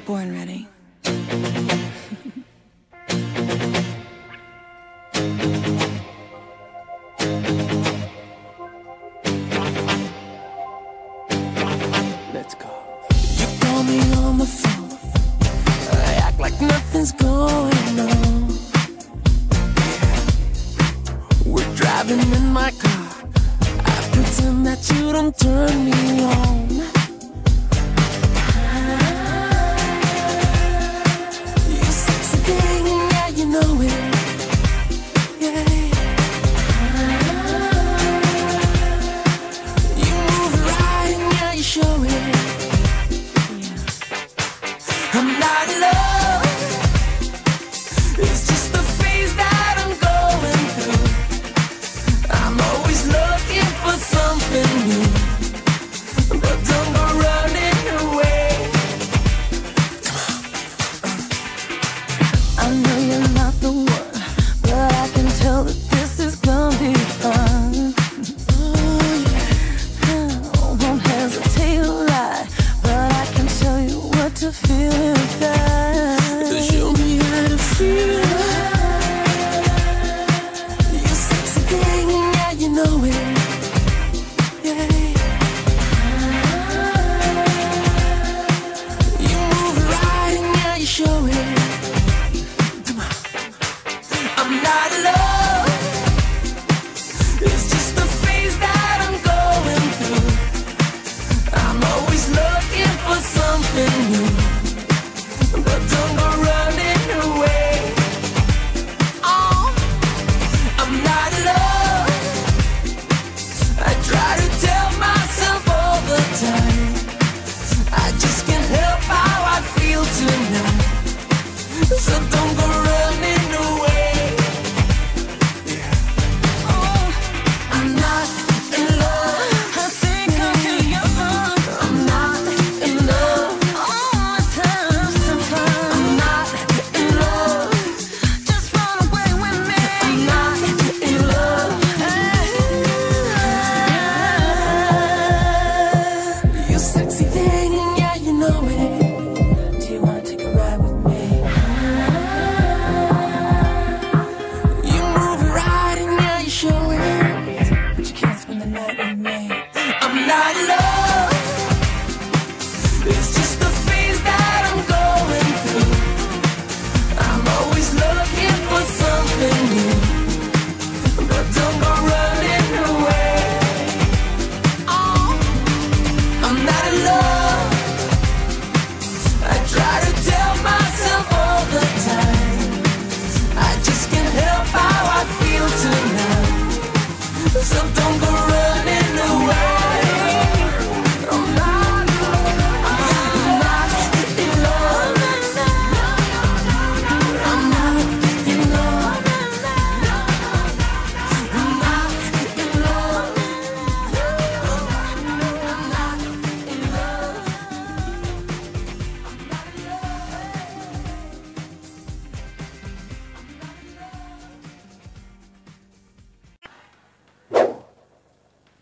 Born ready. Let's go. You call me on the phone, I act like nothing's going on. We're driving in my car, I pretend that you don't turn me on. You sexy thing, yeah, you know it. Yeah. You move right and yeah, you show it. I'm not in love, it's just the phase that I'm going through. I'm always looking for something new, but don't go running away. Come on. I know you're not the one, but I can tell that this is gonna be fun. Oh yeah, won't hesitate to lie, but I can tell you what to feel inside. Show me how to feel. You sexy thing, yeah, you know it. Yeah. You move right and yeah, you show it. Come on. I'm not in love, it's just the phase that I'm going through. I'm always looking for something new, but don't go running away. Oh, I'm not in love, I try to tell myself all the time. I just can't help how I feel tonight, so don't go running away. Yeah. Oh, I'm not in love, I think I'm too young. I'm not in love, oh, it's time sometimes. I'm not in love, just run away with me. I'm not in love. You sexy thing, yeah, you know it. Do you wanna take a ride with me? You move right and yeah, you show it, but you can't spend the night with me. I'm not in love, it's just the phase that I'm going through. I'm always looking for something new, but don't go running away. Oh, I'm not in love, I try to tell myself all the time. I just can't help how I feel tonight, so